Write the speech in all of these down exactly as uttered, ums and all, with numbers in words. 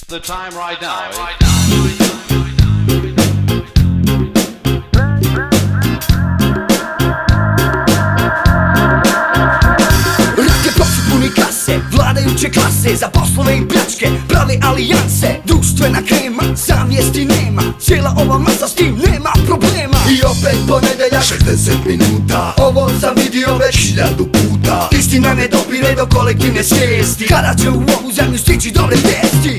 The time right now is... Rake profi puni kase, vladajuće klase, za poslove i pljačke prave alijanse. Društvena krema, savjesti nema, cijela ova masa s tim nema problema. I opet ponedeljak, šezdeset minuta, ovo sam vidio već hiljadu puta. Istina ne dopire do kolektivne svijesti, kada će u ovu zemlju stići dobre vijesti.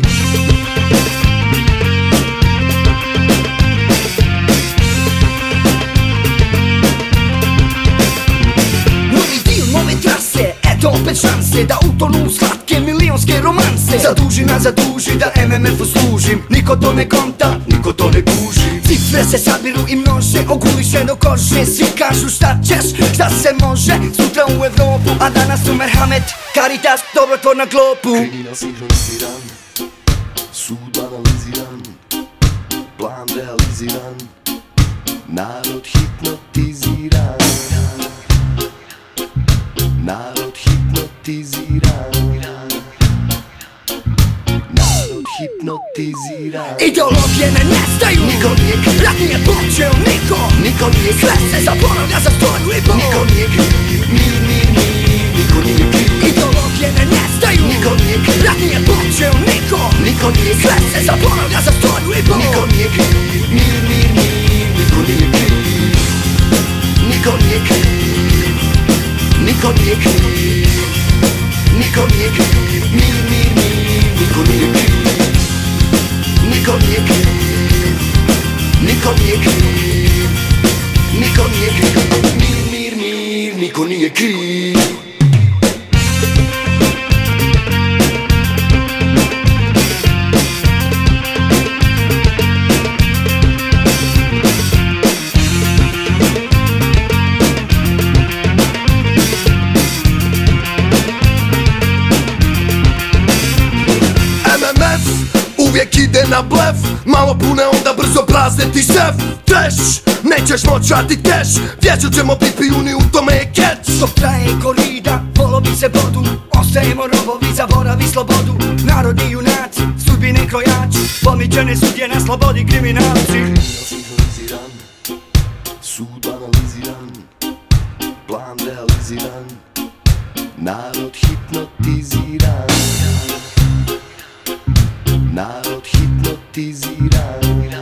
Novi dio nove trase, eto opet šanse da utonu u slatke milionske romanse. Zaduži nas zaduži da em em efu služim, niko to ne konta, niko to ne kuži. Cifre se sabiru i množe, oguliše do kože. Svi kažu šta ćeš, šta se može, sutra u Evropu, a danas u Merhamet, Caritas, dobrotvor na globu. Kriminal sinhroniziran, sud analiziran, plan realiziran, narod hipnotiziran. Narod hipnotiziran, narod hipnotiziran. Ideologije ne nestaju, niko nije kriv, rat nije počeo niko, niko nije kriv, sve se zaboravlja za stoju i pol. niko nije kriv, mir, mir, mir, niko nije kriv. Ideologije ne nestaju, niko nije kriv, rat nije počeo niko, niko nije kriv, sve se zaboravlja za stoju i pol. niko nije kriv, mir, mir, mir, niko nije kriv, niko nije kriv, niko nije kriv, niko nije kriv, mir, mir, mir, niko nije kriv, niko nije kriv, niko nije kriv, niko nije kriv, mir, mir, mir, niko nije kriv. em em ef uvijek ide na blef, malo pune onda brzo prazne ti sef. Trash, nećeš moć vratit keš, vječer ćemo bit pijuni, u tome je catch. Dok traje korida, polovi se bodu, ostajemo robovi, zaboravi slobodu. Narodi junaci, sudbine krojači, pomičene sudje na slobodi kriminalci. Kriminal sinhroniziran, sud analiziran, plan realiziran, narod hipnotiziran. Narod hipnotiziran,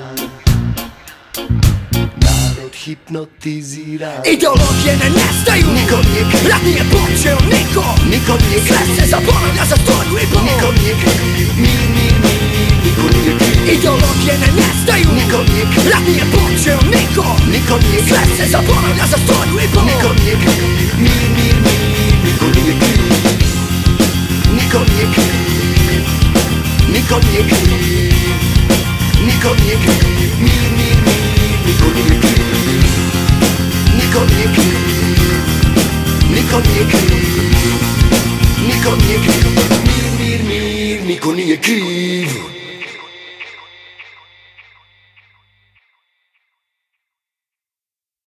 narod hipnotiziran. Ideologije ne nestaju, niko nije kriv, rat nije počeo niko, niko nije kriv, sve se zaboravlja za stoju i pol. niko nije kriv, mir, mir, mir, niko nije kriv. Ideologije ne nestaju, niko nije kriv, rat nije počeo niko, niko nije kriv, sve se zaboravlja za stoju i pol. niko nije kriv, mir, mir, mir, niko nije kriv, niko nije kriv, niko nije kriv, niko nije kriv, mir, mir, mir, niko nije kriv, niko nije kriv, niko nije kriv, niko nije kriv, mir, mir, mir, niko nije kriv.